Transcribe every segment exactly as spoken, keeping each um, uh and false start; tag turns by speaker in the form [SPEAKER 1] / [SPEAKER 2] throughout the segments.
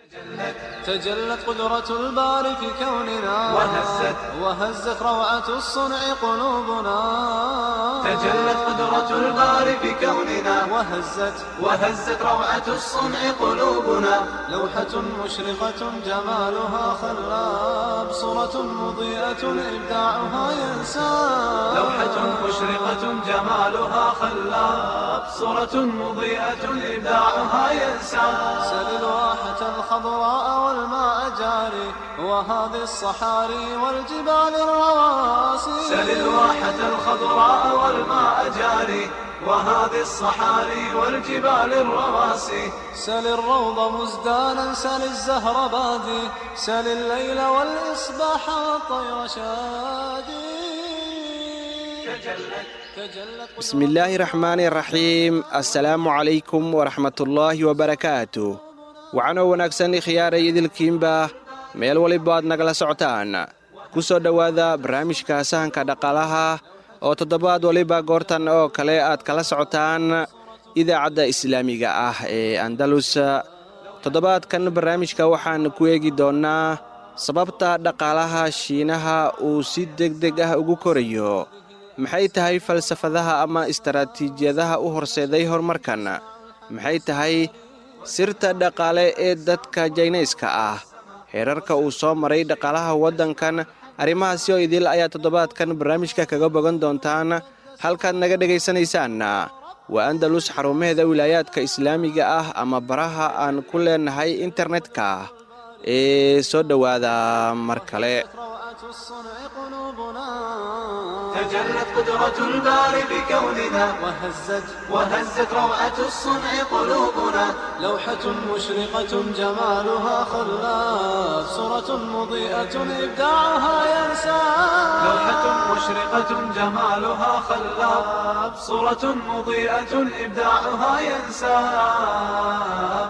[SPEAKER 1] تجلت قدرة الباري في كوننا
[SPEAKER 2] وهزت
[SPEAKER 1] وهزت روعة الصنع قلوبنا.
[SPEAKER 2] تجلت قدرة الباري في كوننا
[SPEAKER 1] وهزت
[SPEAKER 2] وهزت روعة الصنع قلوبنا.
[SPEAKER 1] لوحة مشرقة جمالها خلاب، صورة مضيئة إبداعها ينساب.
[SPEAKER 2] لوحة مشرقة جمالها خلاب، صورة مضيئة إبداعها ينساب.
[SPEAKER 1] سل الواحة الخضراء والماء جاري، وهذه الصحاري والجبال الرواسي.
[SPEAKER 2] سل الواحة الخضراء والماء جاري، وهذه الصحاري والجبال الرواسي.
[SPEAKER 1] سل الروض مزدانا، سل الزهر بادي، سل الليل والإصباح والطير شادي.
[SPEAKER 3] بسم الله الرحمن الرحيم. السلام عليكم ورحمة الله وبركاته. waxaana wanaagsan khiyaaray idilkiinba meel waliba aad nagala socotaan ku soo dhowaada barnaamijka sahanka dhaqaalaha oo toddobaad waliba goortan oo kale aad kala socotaan idaacadda islaamiga ah ee Andalus. toddobaadkan barnaamijka waxaan ku eegi doonaa sababta dhaqaalaha Shiinaha uu si degdeg ah ugu korayo. maxay tahay falsafadaha ama istaraatiijiyadaha u horseeday horumarkan? maxay tahay sirta dhaqaale ee dadka Jaynayska ah? heerarka uu soo maray dhaqaalaha waddankan, arrimahaasi oo idil ayaa toddobaadkan barnaamijka kaga bogan doontaan. halkaad naga dhegaysanaysaan waa Andalus, xarumaheeda wilaayaadka islaamiga ah ama baraha aan ku leenahay internetka. ee soo dhowaada mar kale.
[SPEAKER 2] تجلت قدرة الباري بكوننا
[SPEAKER 1] وهزت
[SPEAKER 2] وهزت روعة الصنع قلوبنا.
[SPEAKER 1] لوحة مشرقة جمالها خلاب، صورة مضيئة إبداعها ينساب.
[SPEAKER 2] لوحة مشرقة جمالها خلاب، صورة مضيئة إبداعها ينساب.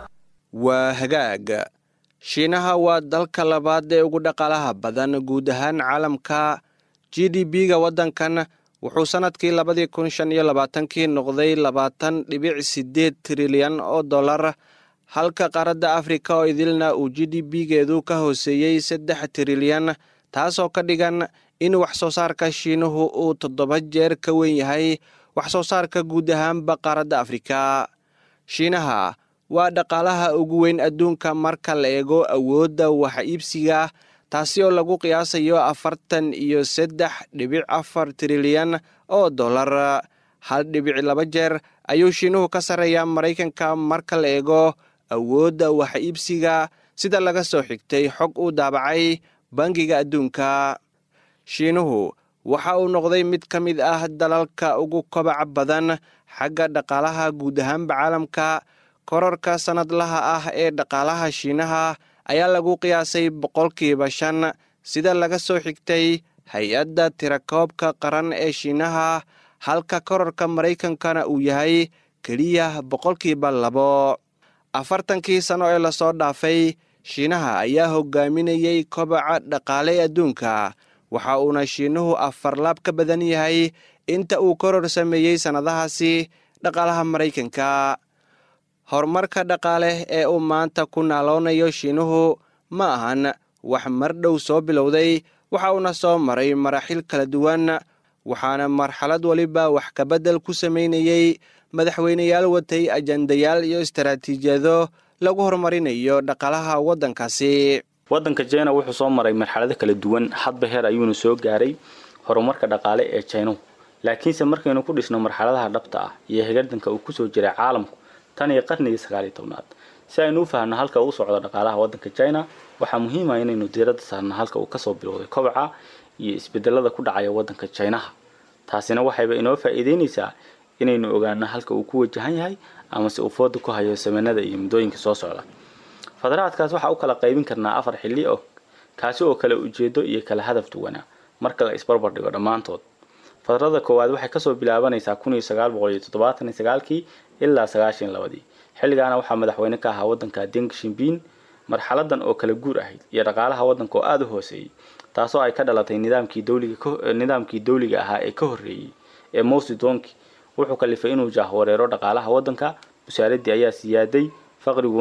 [SPEAKER 3] waa hagaag. Shiinaha waa dalka labaad ee ugu dhaqaalaha badan guud ahaan caalamka. G D P-ga waddankan wuxuu sanadkii labadii kun shan iyo labaatankii noqday labaatan dhibic sideed trilyan oo dollar, halka qaaradda Afrika oo idilna uu G D P-geedu ka hooseeyey saddex trilyan, taasoo ka dhigan in wax soo saarka Shiinuhu uu toddoba jeer ka weyn yahay wax soo saarka guud ahaanba qaaradda Afrika. Shiinaha waa dhaqaalaha ugu weyn adduunka marka la eego awoodda wax iibsiga, taasi oo lagu qiyaasayo afartan iyo saddex dhibic afar trilyan oo dollar. hal dhibic laba jeer ayuu Shiinuhu ka sarreeyaa Maraykanka marka la eego awoodda wax iibsiga, sida laga soo xigtay xog uu daabacay Bangiga Adduunka. Shiinuhu waxa uu noqday mid ka mid ah dalalka ugu kobaca badan xagga dhaqaalaha guud ahaanba caalamka. kororka sanadlaha ah ee dhaqaalaha Shiinaha ayaa lagu qiyaasay boqolkiiba shan, sida laga soo xigtay hay-adda tirakoobka qaran ee Shiinaha, halka kororka Maraykankana uu yahay keliya boqolkiiba labo. afartankii sano ee lasoo dhaafay, Shiinaha ayaa hogaaminayay kobaca dhaqaale ee adduunka, waxa uuna Shiinuhu afar laab ka badan yahay inta uu koror sameeyey sannadahaasi dhaqaalaha Maraykanka. horumarka dhaqaale ee uu maanta ku naaloonayo Shiinuhu ma ahan wax mar dhow soo bilowday, waxa uuna soo maray maraaxil kala duwan, waxaana marxalad waliba wax ka beddel ku samaynayay madaxweyneyaal watay ajandayaal iyo istaraatiijiyado lagu horumarinayo dhaqaalaha waddankaasi.
[SPEAKER 4] waddanka China wuxuu soo maray marxalado kala duwan, hadba heer ayuuna soo gaaray horumarka dhaqaale ee China. laakiinse markaynu ku dhisno marxaladaha dhabta ah iyo heerdanka uu ku soo jiray caalamku tan iyo qarnigii sagaal iyo tobnaad, si aynu u fahanno halka uu socdo dhaqaalaha waddanka China, waxaa muhiim ah inaynu diiradda saarno halka uu ka soo bilowday kobaca iyo isbedelada ku dhacaya waddanka China. taasina waxayba inoo faa'iideynaysaa inaynu ogaano halka uu ku wajahan yahay ama si uu foodo ku hayo sameynada iyo muddooyinka soo socda. fadaraadkaas waxaa u kala qaybin karnaa afar xilli oo kaasi oo kala ujeedo iyo kala hadaf duwana marka la isbarbar dhigo dhammaantood. fadarada koowaad waxay kasoo bilaabanaysaa kun iyo sagaal boqol iyo toddobaatan iyo sagaalkii ilaa sagaashan iyo labadii. xilligaana waxaa madaxweyne ka ahaa waddanka Deng Xiaoping. marxaladan oo kala guur ahayd iyo dhaqaalaha waddanka oo aad u hooseeyay, taasoo ay ka dhalatay nidaamkii dawliga nidaamkii dawliga ahaa ee ka horreeyay ee Mao Zedong. wuxuu kalifay inuu jahwareero dhaqaalaha waddanka, wasaaradii ayaa siyaaday, faqriguna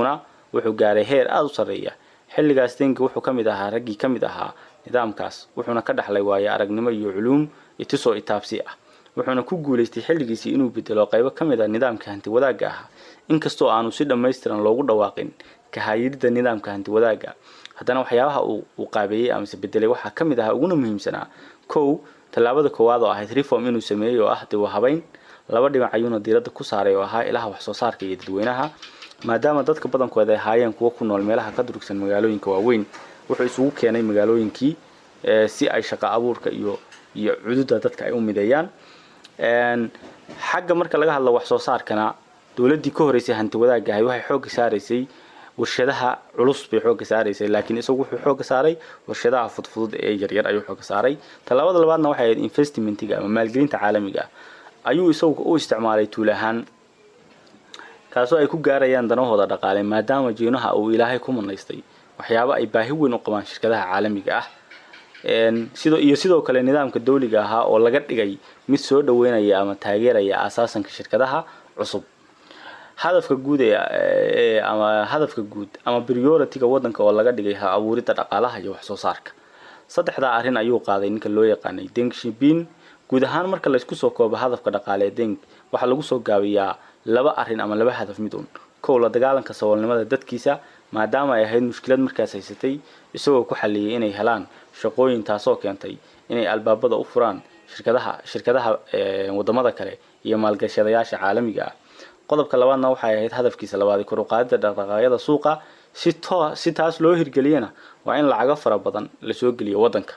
[SPEAKER 4] wuxuu gaaray heer aad u sareeya xilligaas Deng wuxuu kamid ahaa raggii kamid ahaa nidaamkaas wuxuuna ka dhaxlay waaye aragnimo iyo culuum itisoo itaabsi ah wuxuuna ku guuleystay xilligiisii inuu bedelo qaybo kamid ah nidaamka hanti wadaaga ah inkastoo aanu si dhameystiran loogu dhawaaqin ka hay'adda nidaamka hanti wadaaga haddana waxyaabaha uu qaabeeyay ama bedelay waxa kamid ah ugu muhiimsanaa kow talaabada koowaad oo ahayd reform inuu sameeyo ah dib u habayn laba dhinac ayuuna diiradda ku saaray oo ahaa ilaha wax soo saarka iyo dadweynaha maadaama dadka badankooda ay haayeen kuwa ku nool meelaha ka durugsan magaalooyinka waaweyn wuxuu isugu keenay magaalooyinkii si ay shaqo abuurka iyo iyo cududa dadka ay u mideeyaan een xagga marka laga hadlo wax soo saarkana dawladii ka horeysay hanti wadaagga ay waxay xoog saaraysay warshadaha culus bay xoog saaraysay laakiin isagu wuxuu xoog saaray warshadaha fudfudud ee yar yar ayuu xoog saaray talaabada labaadna waxay ahayd investmentiga ama maalgelinta caalamiga ayuu isagu u isticmaalay tuulahan kaasoo ay ku gaarayaan danahooda dhaqaale maadaama jiinaha uu ilaahay ku manaystay waxyaabo ay baahi weyn u qabaan shirkadaha caalamiga ah een sidoo iyo sidoo kale nidaamka dawliga ah oo laga dhigay mid soo dhaweynaya ama taageeraya asaasanka shirkadaha cusub hadafka guud ee ama hadafka guud ama priority-ga wadanka oo laga dhigay ha abuurida dhaqaalaha iyo wax soo saarka saddexda arrin ayuu qaaday ninka loo yaqaanay Deng Xiaoping guud ahaan marka la isku soo koobo hadafka dhaqaale ee Deng waxa lagu soo gaabiyaa laba arrin ama laba hadaf mid uun kow la dagaalanka saboolnimada dadkiisa maadaama ay ahayd mushkilad markaas haysatay isagoo ku xaliyay inay helaan shaqooyin taasoo keentay inay albaabada u furaan shirkadaha shirkadaha wadamada kale iyo maalgashadayaasha caalamiga ah qodobka labaadna waxay ahayd hadafkiisa labaad kor u qaadida dhaqaaqyada suuqa si si taas loo hirgeliyana waa in lacag fara badan la soo geliyo wadanka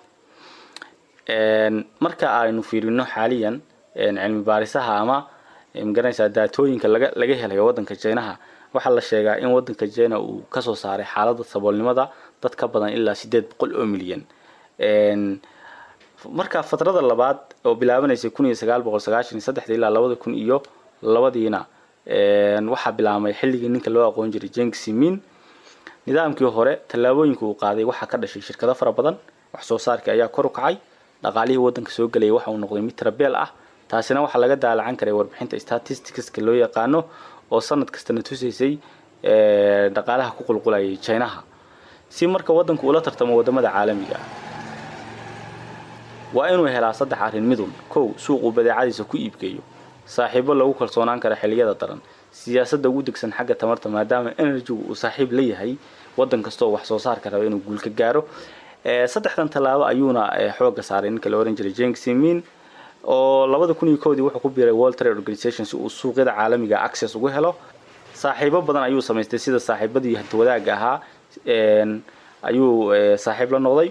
[SPEAKER 4] een marka aynu fiirino xaaliyan een cilmi baarisaha ama magaranaysa daatooyinka laga laga helay wadanka China waxa la sheegaa in wadanka China uu ka soo saaray xaaladda saboolnimada dad ka badan ilaa sideed boqol oo milyan een marka fatrada labaad oo bilaabanaysa kun iyo sagaal boqol sagaashan iyo saddex ilaa laba kun iyo labadiina een waxa bilaabmay xilligii ninka loo aqoon jiray Jiang Zemin nidaamkii hore talaabooyinka uu qaaday waxa ka dhashay shirkado fara badan wax soo saarka ayaa kor u kacay dhaqaalihii wadanka soo galay waxa uu noqday mid trabeel ah taasina waxa laga daalacan karay warbixinta statistics-ka loo yaqaano oo sanad kasta tusaysay ee dhaqaalaha ku qulqulayay China si marka wadanku ula tartamo wadamada caalamiga ah waa inuu helaa saddex arrin midun kow suuq u badeecadiisa ku iibgeeyo saaxiibo lagu kalsoonaan kara xilliyada daran siyaasadda ugu degsan xagga tamarta maadaama energy uu saaxiib leeyahay wadan kasto wax soo saar kara inuu guul ka gaaro ee saddexdan talaabo ayuuna xoog saaray ninka la oran jiray Jiang Zemin oo laba kun iyo kow wuxuu ku biiray World Trade Organization si uu suuqyada caalamiga access ugu helo saaxiibo badan ayuu sameystay sida saaxiibadii hanti wadaagga ahaa een ayuu saaxiib la noqday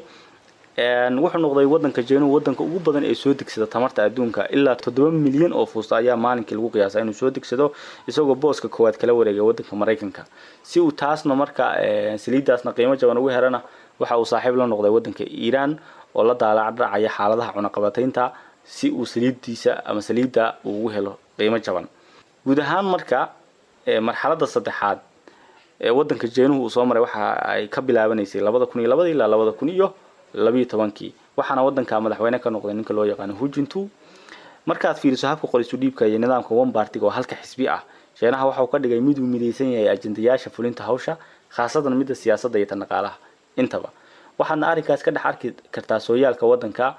[SPEAKER 4] een wuxuu noqday wadanka China wadanka ugu badan ee soo degsada tamarta adduunka ilaa toddoba milyan oo fuusto ayaa maalinkii lagu qiyaasay inuu soo degsado isagoo booska koowaad kala wareegay wadanka Mareykanka si uu taasna marka saliidaasna qiimo jaban ugu herana waxa uu saaxiib la noqday wadanka Iran oo la daalacay xaaladaha cunaqabataynta si uu saliidiisa ama saliida uu helo qiimo jaban guud ahaan marka marxaladda saddexaad ee wadanka China uu soo maray waxa ay ka bilaabanaysay laba kun iyo laba ilaa laba kun iyo laba iyo toban waxaana wadanka madaxweyne ka noqday ninka loo yaqaan Hu Jintao markaad fiiriso habka qorisu dhiibka iyo nidaamka one party oo halka xisbi ah China waxa uu ka dhigay mid uu mideysan yahay ajendayaasha fulinta hawsha khaasadan midda siyaasadda iyo dhaqaalaha intaba waxaana arrinkaas ka dhex arki kartaa sooyaalka wadanka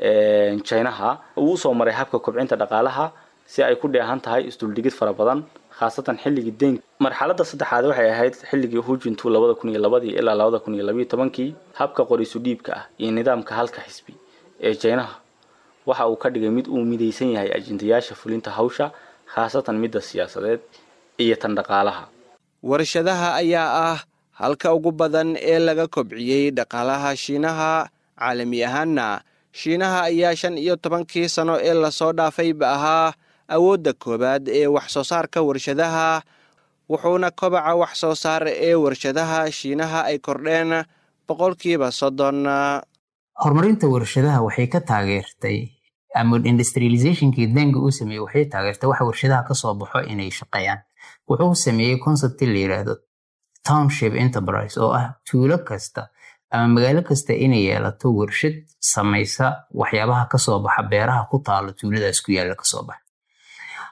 [SPEAKER 4] ee China uu soo maray habka kobcinta dhaqaalaha si ay ku dheehan tahay isduldigid fara badan khaasatan xilligii Deng marxaladda saddexaad waxay ahayd xilligii Hu Jintao laba kun iyo laba ilaa laba kun iyo laba iyo toban habka qorisu dhiibka ah iyo nidaamka halka xisbi ee China waxa uu ka dhigay mid uu mideysan yahay ajendayaasha fulinta hawsha khaasatan midda siyaasadeed iyo tan dhaqaalaha
[SPEAKER 3] warshadaha ayaa ah halka ugu badan ee laga kobciyay dhaqaalaha Shiinaha caalami ahaanna Shiinaha ayaa shan iyo tobankii sano ee la soo dhaafay ahaa awoodda koobaad ee wax soo saarka warshadaha wuxuuna kobaca wax soo saar ee warshadaha Shiinaha ay kordheen boqolkiiba soddon
[SPEAKER 5] horumarinta warshadaha waxay ka taageertay ama industrialization-kii Deng uu sameeyay waxay taageertay wax warshadaha ka soo baxo inay shaqeeyaan wuxuu sameeyay concept la yiraahdo township enterprise oo ah tuulo kasta ama magaalo kasta inay yeelato warshad samaysa waxyaabaha ka soo baxa beeraha ku taalo tuuladaas ku yaala ka soo baxa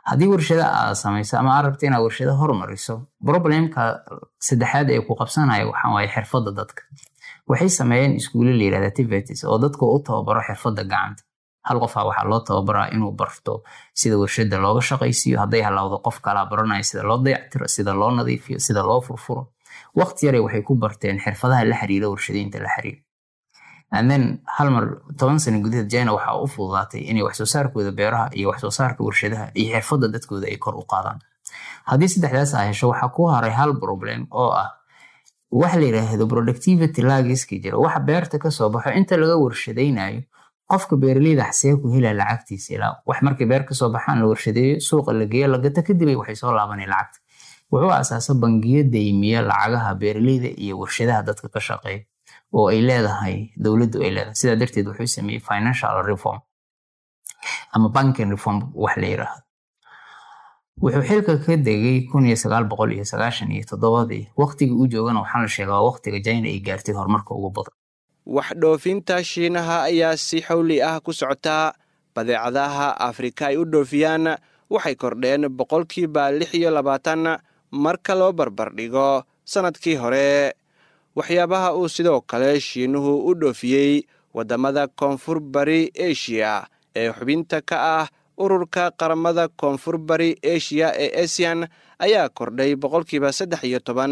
[SPEAKER 5] haddii warshada aad samayso ama aad rabto inaad warshada horumariso, problemka saddexaad ee ku qabsanaya waxaa waaye xirfadda dadka. waxay sameeyeen iskuulo la yiraahdo TVETs oo dadka u tababaro xirfadda gacanta. hal qof waxaa loo tababaraa inuu barto sida warshada looga shaqaysiiyo, hadday halawdo qof kala baranayo sida loo dayactiro, sida loo nadiifiyo, sida loo furfuro. waqti yar waxay ku barteen xirfadaha la xiriira warshadaynta la xiriira. and then hal mar toban sano gudaheed China waxaa u fududaatay inay wax soo saarkooda beeraha iyo wax soo saarka warshadaha iyo xirfadda dadkooda ay kor u qaadaan. haddii saddexdaas ay hesho, waxaa ku haray hal problem oo ah waxa la yiraahdo productivity lagiska jira. waxa beerta ka soo baxo inta laga warshadaynayo, qofka beeraleyda xasee ku helaa lacagtiisa ilaa wax markay beer ka soo baxaan la warshadeeyo, suuqa la geeyo, la gato, kadib waxay soo laabanayaan lacagta. wuxuu aasaasaa bangiyo deymiya lacagaha beeraleyda iyo warshadaha dadka ka shaqeeya oo ay leedahay dowladdu ay leedahay. sidaa darteed wuxuu sameeyey financial reform ama banking reform wax la yiraahdo. wuxuu xilka ka degay kun iyo sagaal boqol iyo sagaashan iyo toddobadii. waqtiga uu joogana waxaa la sheegaa waqtiga China ay gaartay horumarka ugu badan.
[SPEAKER 3] wax dhoofinta Shiinaha ayaa si xawli ah ku socota. badeecadaha Afrika ay u dhoofiyaan waxay kordheen boqolkiiba lix iyo labaatan marka loo barbar dhigo sanadkii hore. waxyaabaha uu sidoo kale Shiinuhu u dhoofiyey wadamada koonfur bari Asia ee xubinta ka ah ururka qaramada koonfur bari Asia ee ASEAN ayaa kordhay boqolkiiba saddex iyo toban.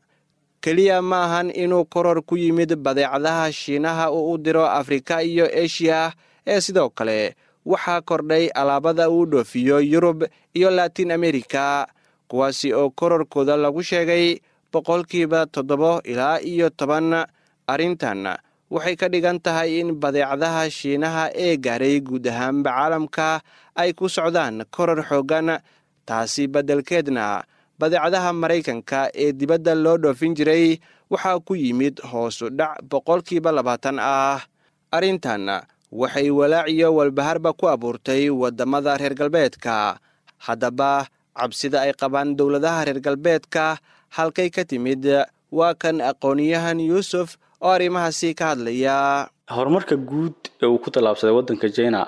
[SPEAKER 3] kaliya ma ahan inuu koror ku yimid badeecadaha Shiinaha uu u diro Afrika iyo Asia, ee sidoo kale waxaa kordhay alaabada uu dhoofiyo Yurub iyo Latin America, kuwaasi oo kororkooda lagu sheegay boqolkiiba toddoba ilaa iyo toban. arrintan waxay ka dhigan tahay in badeecadaha Shiinaha ee gaaray guud ahaanba caalamka ay ku socdaan koror xoogan. taasi beddelkeedna badeecadaha Maraykanka ee dibadda loo dhoofin jiray waxaa ku yimid hoos u dhac boqolkiiba labaatan ah. arrintan waxay walaac iyo walbaharba ku abuurtay wadamada reer galbeedka. haddaba cabsida ay qabaan dowladaha reer galbeedka halkay ka timid? waa kan aqoonyahan Yuusuf oo arrimahaasi ka hadlaya.
[SPEAKER 4] horumarka guud ee uu ku tallaabsaday wadanka China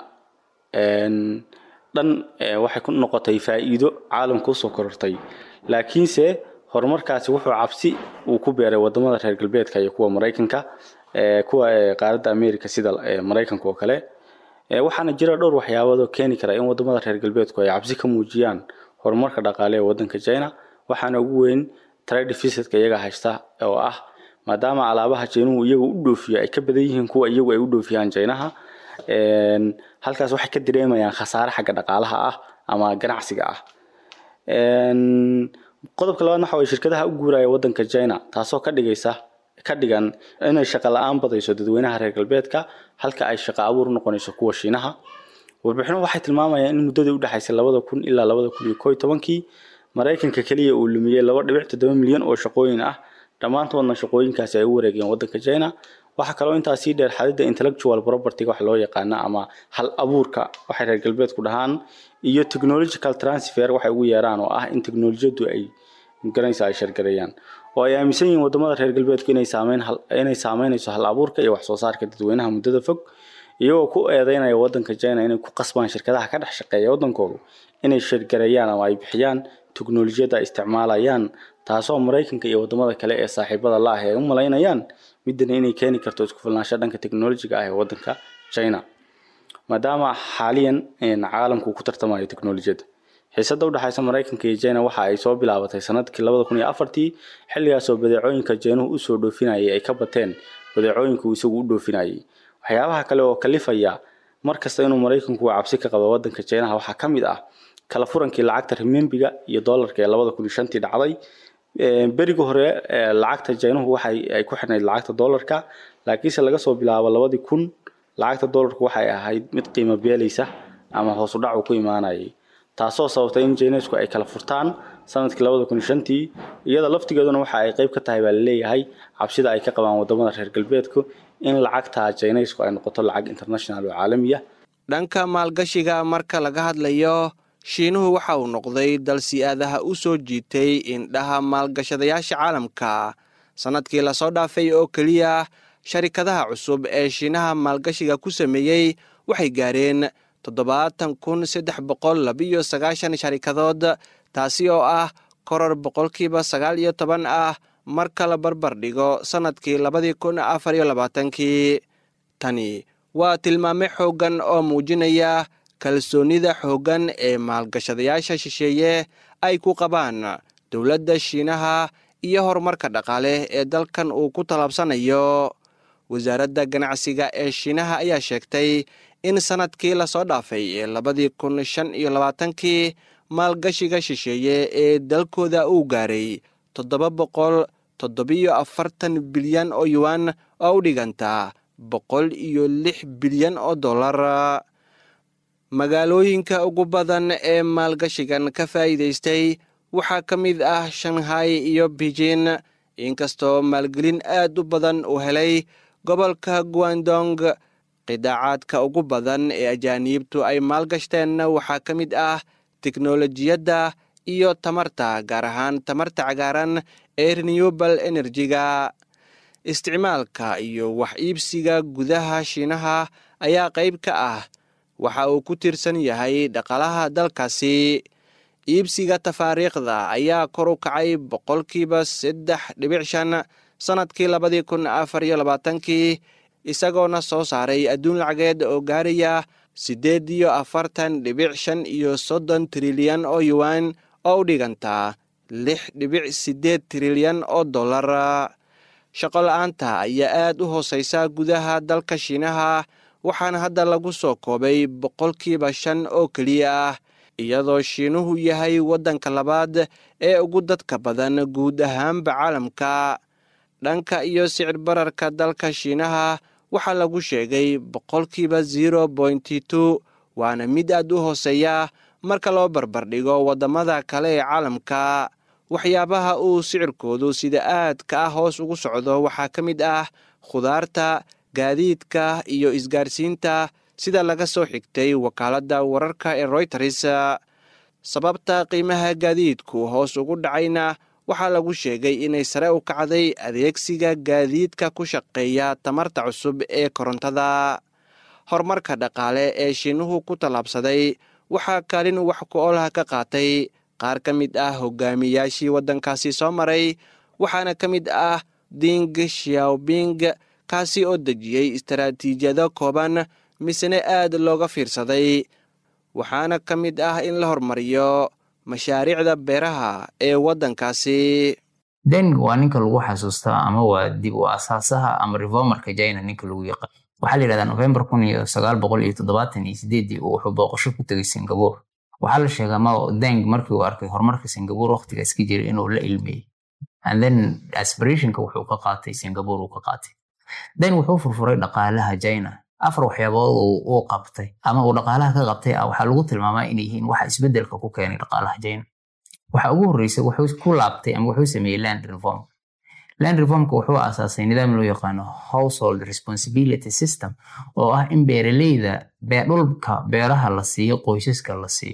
[SPEAKER 4] een dhan waxay ku noqotay faa'iido caalamka soo korortay, laakiinse horumarkaasi wuxuu cabsi uu ku beeray wadamada reer galbeedka iyo kuwa Mareykanka ee kuwa qaaradda America sida Mareykanka oo kale. ee waxaana jira dhowr waxyaabo oo keeni kara in wadamada reer galbeedku ay cabsi ka muujiyaan horumarka dhaqaale ee wadanka China. waxaana ugu weyn trade deficit-ka iyaga haysta oo ah maadaama alaabaha China iyagu u dhoofiyo ay ka badan yihiin kuwa iyagu ay u dhoofiyaan China. een halkaas waxay ka dareemayaan khasaare xagga dhaqaalaha ah ama ganacsiga ah. een qodobka labaad waxa way shirkadaha u guuraya wadanka China, taasoo ka dhigaysa ka dhigan inay shaqo la'aan badayso dadweynaha reer galbeedka halka ay shaqo abuur noqonayso kuwa Shiinaha. warbixinu waxay tilmaamayaan in muddadii u dhaxaysay labada kun ilaa labada kun iyo kow iyo toban-kii Mareykanka kaliya uu lumiyay laba dhibic toddoba milyan oo shaqooyin ah, dhammaantoodna shaqooyinkaasi ay u wareegeen wadanka China. waxa kale oo intaas sii dheer xadida intellectual property wax loo yaqaan ama hal abuurka waxay reer galbeedku dhahaan iyo technological transfer waxay ugu yeeraan oo ah in teknoolajiyadu ay garanaysa ay shirgareeyaan oo ay aaminsan yihiin wadamada reer galbeedku inay saameyn hal inay saameynayso hal abuurka iyo wax soo saarka dadweynaha muddada fog, iyagoo ku eedeynaya wadanka China inay ku qasbaan shirkadaha ka dhex shaqeeya wadankooda inay shirgareeyaan ama ay bixiyaan teknoolajiyada ay isticmaalayaan, taasoo Mareykanka iyo wadamada kale ee saaxiibada la ah ay u maleynayaan midna inay keeni karto isku filnaansho dhanka teknoolojiga ah ee wadanka China maadaama xaaliyan in caalamku ku tartamayo teknoolajiyada. xiisada u dhaxaysa Mareykanka iyo China waxa ay soo bilaabatay sanadkii labada kun iyo afartii, xilligaas oo badeecooyinka China u soo dhoofinayay ay ka bateen badeecooyinka uu isagu u dhoofinayay. waxyaabaha kale oo kalifaya markasta inuu Mareykanku cabsi ka qabo wadanka China waxa kamid ah kala furankii lacagta renminbiga iyo dollarka ee labada kun iyo shantii dhacday. beriga hore lacagta China waxay ay ku xirnayd lacagta dollarka, laakiinse laga soo bilaabo labada kun lacagta dollarku waxay ahayd mid qiimo beelaysa ama hoos u dhac ku imaanayay, taasoo sababtay in Chinesku ay kala furtaan sanadkii labada kun iyo shantii. iyada laftigeeduna waxa ay qayb ka tahay baa leeyahay cabsida ay ka qabaan wadamada reer galbeedku in lacagta Chinesku ay noqoto lacag international oo caalami ah.
[SPEAKER 3] dhanka maalgashiga marka laga hadlayo, Shiinuhu waxa uu noqday dal si aadaha u soo jiitay indhaha maalgashadayaasha caalamka. sanadkii la soo dhaafay oo kaliya sharikadaha cusub ee Shiinaha maalgashiga ku sameeyay waxay gaareen toddobaatan kun saddex boqol labiyo sagaashan sharikadood, taasi oo ah koror boqolkiiba sagaal iyo toban ah marka la barbar dhigo sannadkii labadii kun afar iyo labaatankii. tani waa tilmaame xooggan oo muujinaya kalsoonida xooggan ee maalgashadayaasha shisheeye ay ku qabaan dowladda Shiinaha iyo horumarka dhaqaale ee dalkan uu ku talaabsanayo. wasaaradda ganacsiga ee Shiinaha ayaa sheegtay in sanadkii la soo dhaafay ee labadii kun shan iyo labaatankii maalgashiga shisheeye ee dalkooda uu gaaray toddoba boqol toddobiyo afartan bilyan oo yuan oo u dhiganta boqol iyo lix bilyan oo dollar. magaalooyinka ugu badan ee maalgashigan ka faa'iidaystay waxaa ka mid ah Shanghai iyo Beijing, inkastoo maalgelin aad u badan uu helay gobolka Guangdong. qidaacaadka ugu badan ee ajaaniibtu ay maalgashteen waxaa ka mid ah tiknoolajiyadda iyo tamarta, gaar ahaan tamarta cagaaran ee renewable energy-ga. isticmaalka iyo wax iibsiga gudaha Shiinaha ayaa qayb ka ah waxa uu ku tiirsan yahay dhaqaalaha dalkaasi. iibsiga tafaariikhda ayaa kor u kacay boqolkiiba saddex dhibic shan sannadkii labadii kun afar iyo labaatankii, isagoona soo saaray adduun lacageed oo gaaraya siddeed iyo afartan dhibic shan iyo soddon trilyan oo yuan oo u dhiganta lix dhibic siddeed trilyan oo dollar. shaqo la'aanta ayaa aad u hooseysa gudaha dalka Shiinaha, waxaana hadda lagu soo koobay boqolkiiba shan oo keliya ah, iyadoo Shiinuhu yahay waddanka labaad ee ugu dadka badan guud ahaanba caalamka. dhanka iyo sicir bararka dalka Shiinaha waxaa lagu sheegay boqolkiiba zero point two, waana mid aad u hooseeya marka loo barbardhigo waddamada kale ee caalamka. waxyaabaha uu sicirkoodu sida aadka ah hoos ugu socdo waxaa ka mid ah khudaarta, gaadiidka iyo isgaarsiinta, sida laga soo xigtay wakaaladda wararka ee Reuters. sababta qiimaha gaadiidku hoos ugu dhacayna waxaa lagu sheegay inay sare u kacday adeegsiga gaadiidka ku shaqeeya tamarta cusub ee korontada. horumarka dhaqaale ee Shiinuhu ku tallaabsaday waxaa kaalin wax ku oolaha ka qaatay qaar ka mid ah hogaamiyaashii waddankaasi soo maray, waxaana ka mid ah Deng Xiaoping, kaasi oo dejiyey istaraatiijiyado kooban misne aad looga fiirsaday. waxaana ka mid ah in la hormariyo mashaariicda beeraha ee waddankaasi.
[SPEAKER 5] Deng waa ninka lagu xasuusta ama waa dib u asaasaha ama reformerka China ninka lagu yaqaan. waxaa la yidhahdaa November kun iyo sagaal boqol iyo toddobaatan iyo sideed uu wuxuu booqasho ku tegay Singapore. waxaa la sheegaa Mao Deng markii uu arkay horumarka Singapore waqtigaas ka jiray inuu la ilmeeyay, and then aspirationka wuxuu ka qaatay Singapore uu ka qaatay. Deng wuxuu furfuray dhaqaalaha China. afar waxyaabood uu qabtay ama uu dhaqaalaha ka qabtay waxaa lagu tilmaamaa inay yihiin waxa isbedelka ku keenay dhaqaalaha China. waxa ugu horreysay wuxuu ku laabtay ama wuxuu sameeyay land reform. land reformka wuxuu aasaasay nidaam loo yaqaano household responsibility system, oo ah in beeraleyda dhulka beeraha la siiyo qoysaska la siiyo.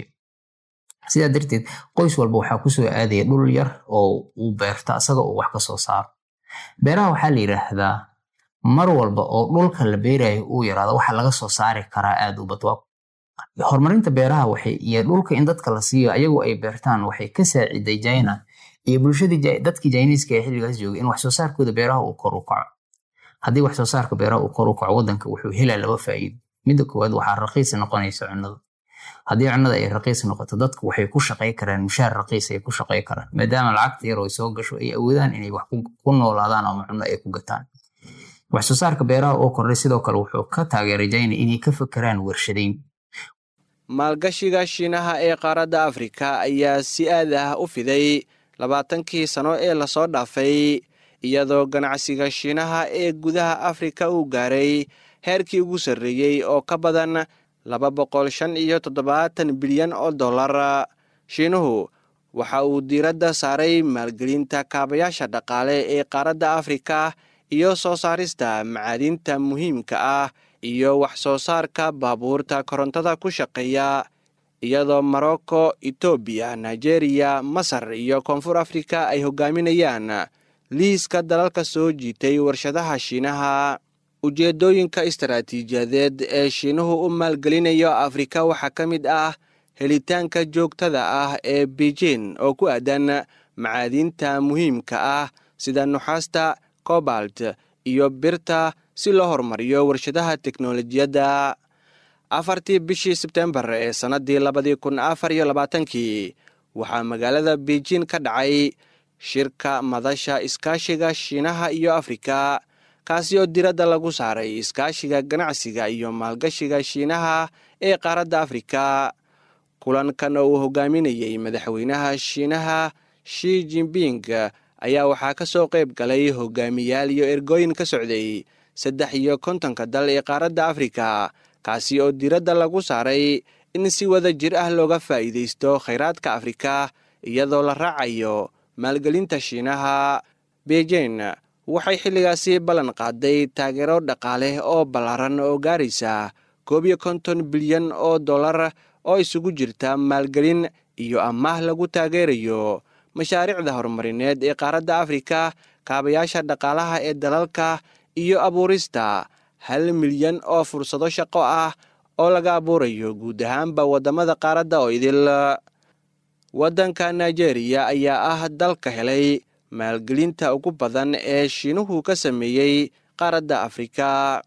[SPEAKER 5] sidaa darteed qoys walba waxaa kusoo aadaya dhul yar oo uu beerto asaga uu wax ka soo saaro. beeraha waxaa la yidhaahdaa mar walba oo dhulka la beerayo uu yaraado waxa laga soo saari karaa aad u badwaaq. horumarinta beeraha waxay iyo dhulka in dadka la siiyo ayagu ay beertaan waxay ka saaciday China iyo bulshadii dadkii Chinese ee xilligaas joogay in wax soo saarkooda beeraha uu kor u kaco. haddii wax soo saarka beeraha uu kor u kaco, waddanka wuxuu helaa laba faa'iido. midda koowaad waxaa raqiis noqonaysa cunnada. haddii cunnada ay raqiis noqoto, dadku waxay ku shaqay karaan mushaar raqiis ay ku shaqay karaan, maadaama lacagta yar oo soo gasho ay awoodaan inay wax ku noolaadaan ama cunno ay ku gataan. wax soo saarka beeraha oo kordhay sidoo kale wuxuu ka taageeray China inay ka fakaraan warshadayn.
[SPEAKER 3] maalgashiga Shiinaha ee qaaradda Afrika ayaa si aad ah u fiday labaatankii sano ee lasoo dhaafay, iyadoo ganacsiga Shiinaha ee gudaha Afrika uu gaaray heerkii ugu sarreeyey oo ka badan laba boqol shan iyo toddobaatan bilyan oo dollar. Shiinuhu waxa uu diiradda saaray maalgelinta kaabayaasha dhaqaale ee qaaradda Afrika iyo soo saarista macaadinta muhiimka ah iyo wax soo saarka baabuurta korontada ku shaqeeya, iyadoo Morocco, Ethiopia, Nigeria, Masar iyo Koonfur Afrika ay hogaaminayaan liiska dalalka soo jiitay warshadaha Shiinaha. ujeedooyinka istaraatiijiyadeed ee shiinuhu u maalgelinayo afrika waxaa ka mid ah helitaanka joogtada ah ee beijing oo ku aadan macaadiinta muhiimka ah sida nuxaasta cobalt iyo birta si loo horumariyo warshadaha teknolojiyadda. afartii bishii sebtembar ee sannaddii labadii kun afar iyo labaatankii waxaa magaalada beijing ka dhacay shirka madasha iskaashiga shiinaha iyo afrika, kaasi oo diradda lagu saaray iskaashiga ganacsiga iyo maalgashiga shiinaha ee qaaradda afrika. kulankan oo uu hogaaminayey madaxweynaha shiinaha Xi Jinping ayaa waxaa ka soo qayb galay hogaamiyaal iyo ergooyin ka socday saddex iyo kontonka dal ee qaaradda afrika, kaasi oo diradda lagu saaray in si wada jir ah looga faa'iidaysto khayraadka afrika iyadoo la raacayo maalgelinta shiinaha. beijing waxay xilligaasi ballan qaaday taageero dhaqaale oo ballaaran oo gaaraysa koob iyo konton bilyan oo dollar oo isugu jirta maalgelin iyo amaah lagu taageerayo mashaariicda horumarineed ee qaaradda afrika, kaabayaasha dhaqaalaha ee dalalka iyo abuurista hal milyan oo fursado shaqo ah oo laga abuurayo guud ahaanba waddamada qaaradda oo idil. waddanka nigeria ayaa ah dalka helay maalgelinta ugu badan ee shiinuhu ka sameeyey qaaradda afrika.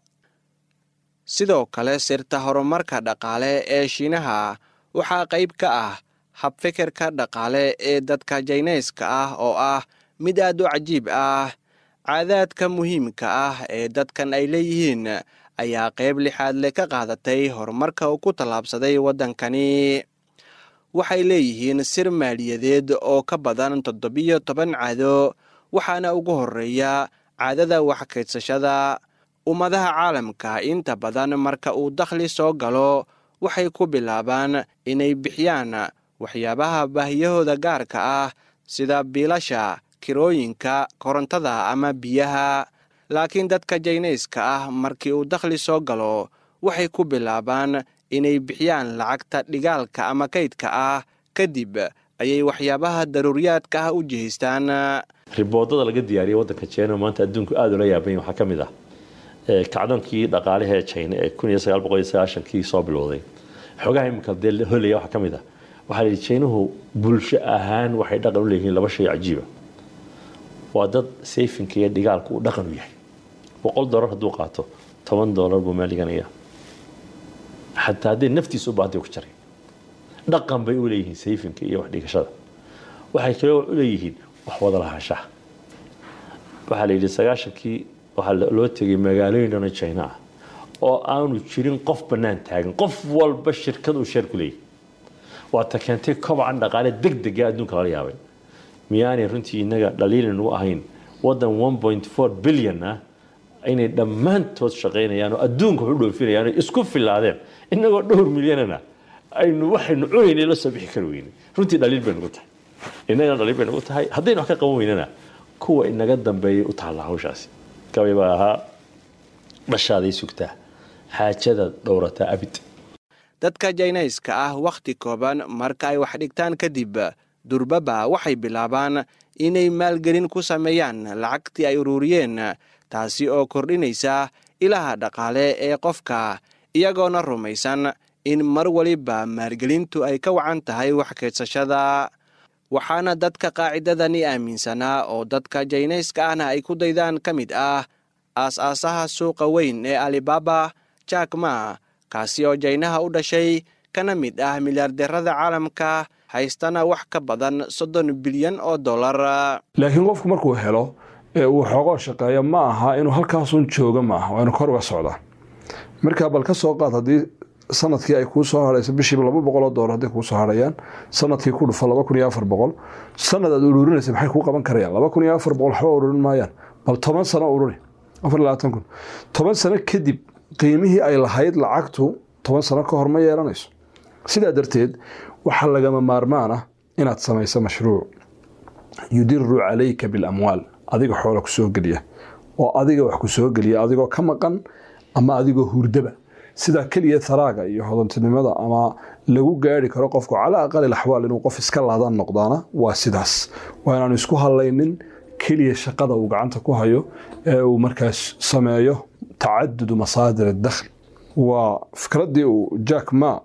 [SPEAKER 3] sidoo kale sirta horumarka dhaqaale ee shiinaha waxaa qayb ka ah habfikirka dhaqaale ee dadka jaynayska ah oo ah mid aad u cajiib ah. caadaadka muhiimka ah ee dadkan ay leeyihiin ayaa qayb lixaad leh ka qaadatay horumarka uu ku tallaabsaday waddankani. waxay leeyihiin sir maaliyadeed oo ka badan toddobiyo toban caado, waxaana ugu horreeya caadada waxkaydsashada. ummadaha caalamka inta badan marka uu dakhli soo galo waxay ku bilaabaan inay bixiyaan waxyaabaha baahiyahooda gaarka ah sida biilasha, kirooyinka, korontada ama biyaha. laakiin dadka jaynayska ah markii uu dakhli soo galo waxay ku bilaabaan inay bixiyaan lacagta dhigaalka ama kaydka ah, kadib ayay waxyaabaha daruuriyaadka ah u jihaystaan.
[SPEAKER 6] riboodada laga diyaariyay waddanka China maanta adduunku aad ula yaaban yahay. waxaa ka mid ah kacdoonkii dhaqaalaha ee China ee kun iyo sagaal boqol iyo sagaashan kii soo bilowday. xogaha imika deel holaya waxaa ka mid ah waxaa la Chiinuhu bulsho ahaan waxay dhaqan u leeyihiin laba shay cajiib ah. waa dad saving iyo dhigaalku u dhaqan u yahay. boqol dollar hadduu qaato toban dollar buu maaliganaya, xataa haddii naftiisu u baahday ku jaray. dhaqan bay u leeyihiin saving iyo wax dhigashada. waxay kaloo u leeyihiin wax wada lahaanshaha. waxaa la yidhi sagaashankii waxaa loo tegay magaalooyin dhan oo China ah oo aanu jirin qof bannaan taagan, qof walba shirkad uu sheer ku leeyahay. waa ta keentay kobacan dhaqaale degdeg ah adduunka laga yaabay. miyaanay runtii innaga dhaliilin u ahayn waddan one point four bilyan ah inay dhammaantood shaqaynayaan oo adduunka wax u dhoofinayaan oo isku filaadeen, innagoo dhowr milyanana aynu waxaynu cunaynay la soo bixi kari weynay. runtii dhaliil bay nagu tahay, innagana dhaliil bay nagu tahay. haddaynu wax ka qaban weynana kuwa inaga dambeeyay u taalla hawshaasi. gabay baa ahaa dhashaaday sugtaa xaajada dhowrataa abid.
[SPEAKER 3] dadka jaynayska ah wakhti kooban marka ay wax dhigtaan kadib durbaba waxay bilaabaan inay maalgelin ku sameeyaan lacagtii ay ururiyeen, taasi oo kordhinaysa ilaha dhaqaale ee qofka, iyagoona rumaysan in mar waliba maalgelintu ay ka wacan tahay wax kaydsashada. waxaana dadka qaacidadani aaminsanaa oo dadka jaynayska ahna ay ku daydaan ka mid ah aas-aasaha suuqa weyn ee Alibaba, Jack Ma, kaasi oo jaynaha u dhashay kana mid ah milyaardeerada caalamka, haystana wax ka badan soddon bilyan oo dollar.
[SPEAKER 7] laakiin qofku markuu helo ee uu xoogoo shaqeeyo ma aha inuu halkaasun jooga ma aha, waa inuu kor uga socdaa. markaa bal ka soo qaad haddii sanadkii ay kuu soo harayso bishiiba laba boqol oo dollar hadday kuu soo harayaan, sanadkii ku dhufa laba kun iyo afar boqol, sanad aad ururinaysa maxay kuu qaban karayaan? laba kun iyo afar boqol waxba ururin maayaan. bal toban sano ururi, afar iyo labaatan kun. toban sano kadib qiimihii ay lahayd lacagtu toban sano ka hor ma yeelanayso. sidaa darteed waxaa lagama maarmaan ah inaad samayso mashruuc yudiru calayka bilamwaal, adiga xoola ku soo geliya oo adiga wax ku soo geliya adigoo ka maqan ama adigoo hurdaba. sidaa keliya taraaga iyo hodantinimada ama lagu gaari karo qofku calaa aqal axwaal inuu qof iska laadaan noqdaana waa sidaas. waa inaanu isku hadlaynin keliya shaqada uu gacanta ku hayo ee uu markaas sameeyo تعدد مصادر الدخل. وفكرتي جاك ما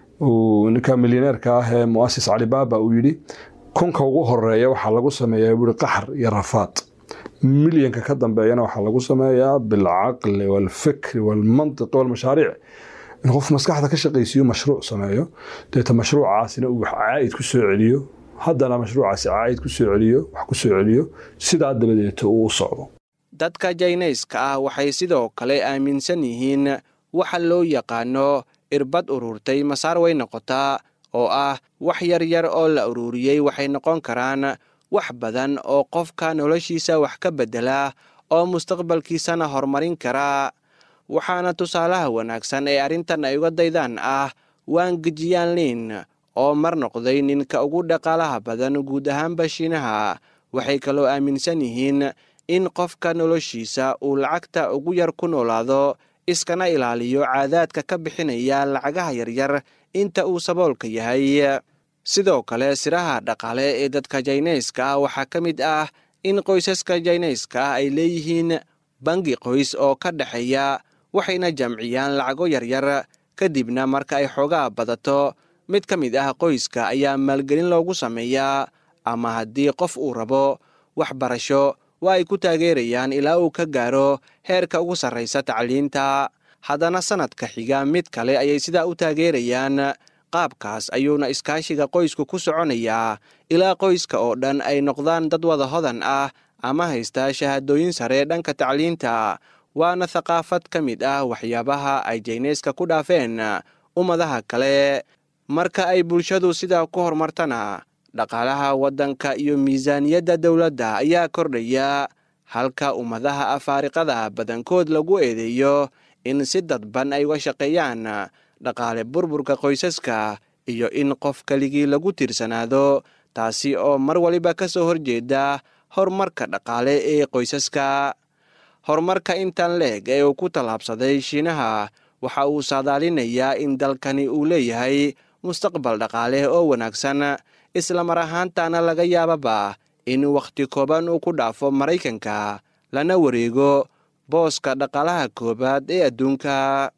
[SPEAKER 7] ونكا مليونير كاه مؤسس علي بابا ويلي كونka ugu horeeya waxa lagu sameeyaa buri qaxar iyo rafaad milyanka ka dambeeyana waxa lagu sameeyaa bil aql wal fikr wal mantiq wal mashaariic in qof maskaxda ka shaqeysiyo mashruuc sameeyo deeta mashruucaasina uu caayid ku soo celiyo haddana mashruucaasi caayid ku soo celiyo wax ku soo celiyo sida dabadeeto uu socdo.
[SPEAKER 3] dadka Chinese-ka ah waxay sidoo kale aaminsan yihiin waxa loo yaqaano irbad ururtay masaar way noqotaa oo ah wax yar yar oo la ururiyay waxay noqon karaan wax badan oo qofka noloshiisa wax ka bedela oo mustaqbalkiisana horumarin kara. waxaana tusaalaha wanaagsan ee arintan ay uga daydaan ah Wang Jianlin oo mar noqday ninka ugu dhaqaalaha badan guud ahaan Shiinaha. waxay kaloo aaminsan yihiin in qofka noloshiisa uu lacagta ugu yar ku noolaado iskana ilaaliyo caadaadka ka bixinaya lacagaha yaryar inta uu saboolka yahay. sidoo kale siraha dhaqaale ee dadka Chinese-ka waxaa ka mid ah in qoysaska Chinese-ka ay leeyihiin bangi qoys oo ka dhaxeeya waxayna jamciyaan lacago yaryar kadibna marka ay xoogaa badato mid ka mid ah qoyska ayaa maalgelin loogu sameeyaa ama haddii qof uu rabo waxbarasho waa ay ku taageerayaan ilaa uu ka gaaro heerka ugu sarreysa tacliinta. haddana sanadka xiga mid kale ayay sidaa u taageerayaan. qaabkaas ayuuna iskaashiga qoysku ku soconayaa ilaa qoyska oo dhan ay noqdaan dad wada hodan ah ama haysta shahaadooyin sare dhanka tacliinta. waana thaqaafad ka mid ah waxyaabaha ay Chinese-ka ku dhaafeen ummadaha kale. marka ay bulshadu sidaa ku horumartana dhaqaalaha waddanka iyo miisaaniyadda dawladda ayaa kordhaya halka ummadaha Afrikada badankood lagu eedeeyo in si dadban ay uga shaqeeyaan dhaqaale burburka qoysaska iyo in qof kaligii lagu tiirsanaado taasi oo mar waliba ka soo horjeeda horumarka dhaqaale ee qoysaska. horumarka intan leeg ee uu ku talaabsaday Shiinaha waxa uu saadaalinayaa in dalkani uu leeyahay mustaqbal dhaqaale oo wanaagsan isla mar ahaantaana laga yaababa in waqti kooban uu ku dhaafo Mareykanka lana wareego booska dhaqaalaha koobaad ee adduunka.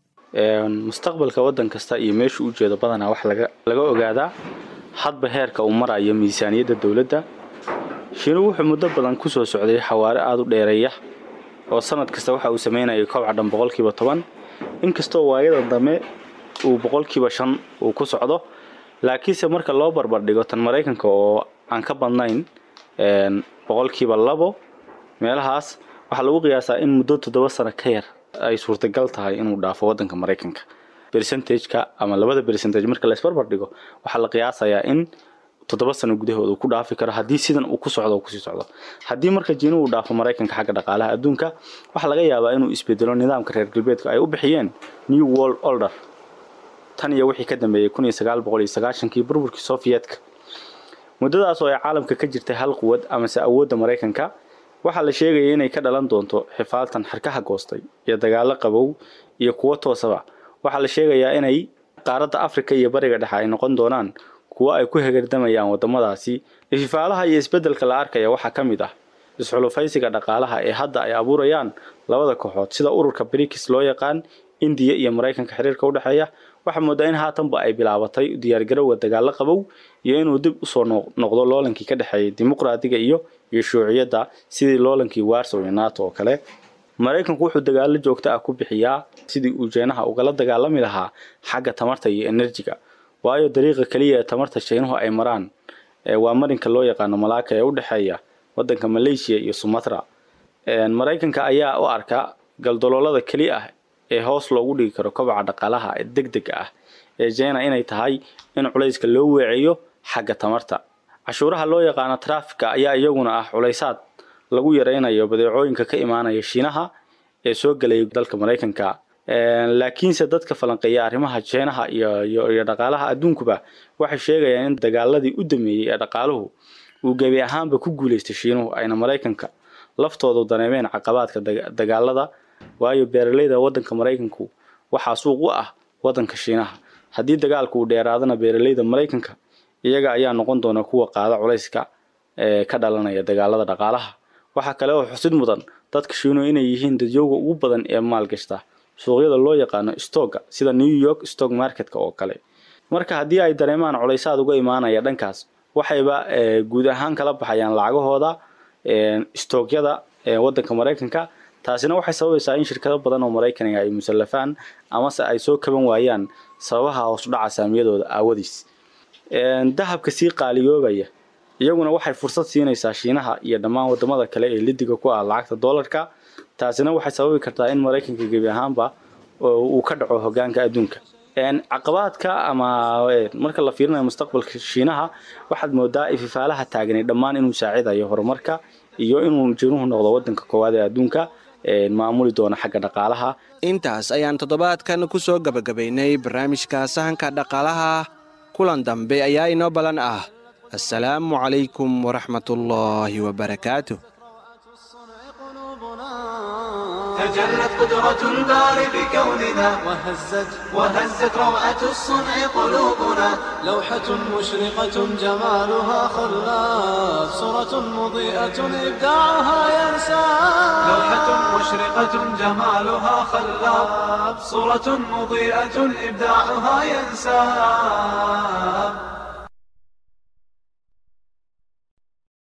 [SPEAKER 4] mustaqbalka waddan kasta iyo meesha uu jeedo badanaa wax laga laga ogaadaa hadba heerka uu marayo miisaaniyadda dawladda. Shiinuhu wuxuu muddo badan ku soo socday xawaare aad u dheereeya oo sanad kasta waxa uu sameeyay kow cadhan boqolkiiba toban inkastoo waayada dambe uu boqolkiiba shan uu ku socdo laakiinse marka loo barbar dhigo tan Mareykanka oo aan ka badnayn een boqolkiiba labo meelahaas waxa lagu qiyaasaa in muddo toddoba sano ka yar ay suurtagal tahay inuu dhaafo waddanka Mareykanka. percentage-ka ama labada percentage marka la isbarbar dhigo waxa la qiyaasayaa in toddoba sano gudahood uu ku dhaafi karo haddii sidan uu ku socdo ku sii socdo. haddii marka Shiinuhu uu dhaafo Mareykanka xagga dhaqaalaha adduunka waxa laga yaabaa inuu isbedelo nidaamka reer galbeedka ay u bixiyeen New World Order tan iyo wixii ka dambeeyay kun iyo sagaal boqol iyo sagaashan-kii burburkii Soviyetka. muddadaas oo ay caalamka ka jirtay hal quwad ama se awoodda Mareykanka waxa la sheegay inay ka dhalan doonto xifaaltan xarkaha goostay iyo dagaalo qabow iyo kuwo toosaba. waxa la sheegayaa inay qaaradda Afrika iyo bariga dhexe ay noqon doonaan kuwa ay ku hegardamayaan wadamadaasi. ififaalaha iyo isbedelka la arkaya waxa ka mid ah isxulufaysiga dhaqaalaha ee hadda ay abuurayaan labada kooxood sida ururka BRICS loo yaqaan India iyo Mareykanka xiriirka u dhaxeeya. waxa moodaa in haatanba ay bilaabatay diyaar garowga dagaalo qabow iyo inuu dib u soo noqdo loolankii ka dhaxeeyay dimuqraadiga iyo iyo shuuciyadda sidii loolankii Warsaw iyo NATO oo kale. Mareykanku wuxuu dagaalo joogto ah ku bixiyaa sidii uu Shiinaha ugala dagaalami lahaa xagga tamarta iyo enerjiga. waayo dariiqa kaliya ee tamarta Shiinuhu ay maraan ee waa marinka loo yaqaan Malacca ee u dhaxeeya waddanka Malaysia iyo Sumatra. een Mareykanka ayaa u arka galdaloolada kaliya ah ee hoos loogu dhigi karo kobaca dhaqaalaha ee degdeg ah ee Shiina inay tahay in culayska loo weeciyo xagga tamarta. cashuuraha loo yaqaan traffic-ka ayaa iyaguna ah culaysaad lagu yareynayo badeecooyinka ka imaanaya Shiinaha ee soo galay dalka Mareykanka. een laakiinse dadka falanqeeya arrimaha Shiinaha iyo iyo dhaqaalaha adduunkuba waxay sheegayaan in dagaaladii u dhameeyay ee dhaqaaluhu uu gabi ahaanba ku guuleystay Shiinuhu ayna Mareykanka laftoodu dareemeen caqabadka dagaalada. waayo beeraleyda waddanka Mareykanku waxa suuq u ah waddanka Shiinaha. haddii dagaalku uu dheeraadana beeraleyda Mareykanka iyaga ayaa noqon doona kuwa qaada culayska ee ka dhalanaya dagaalada dhaqaalaha. waxa kale oo xusid mudan dadka shiino inay yihiin dadyoga ugu badan ee maalgashta suuqyada loo yaqaano stock sida New York stock market-ka oo kale. marka haddii ay dareemaan culaysaad uga imaanaya dhankaas waxayba guud ahaan kala baxayaan lacagahooda stockyada waddanka Mareykanka. taasina waxay sababaysaa in shirkado badan oo Mareykan ay musallafaan ama se ay soo kaban waayaan sababaha hoos u dhaca saamiyadooda aawadiis. dahabka sii qaaliyoobaya iyaguna waxay fursad siinaysaa Shiinaha iyo dhammaan wadamada kale ee lidiga ku ah lacagta dollarka. taasina waxay sababi kartaa in Mareykanka gebi ahaanba uu ka dhaco hoggaanka adduunka. caqabadka ama marka la fiirinayo mustaqbalka Shiinaha waxaad moodaa ififaalaha taagan dhammaan inuu saacidayo horumarka iyo inuu jiruhu noqdo waddanka koowaad ee adduunka maamuli doona xagga dhaqaalaha.
[SPEAKER 3] intaas ayaan toddobaadkan ku soo gabagabaynay barnaamijka sahanka dhaqaalaha. kulan dambe ayaa inoo balan ah. assalaamu calaykum waraxmatullaahi wabarakaatuh.
[SPEAKER 2] تجلت قدرة الباري بكوننا وهزت وهزت روعة الصنع قلوبنا.
[SPEAKER 1] لوحة مشرقة جمالها خلاف صورة مضيئة إبداعها ينسى.
[SPEAKER 2] لوحة مشرقة جمالها خلاف صورة مضيئة إبداعها ينسى.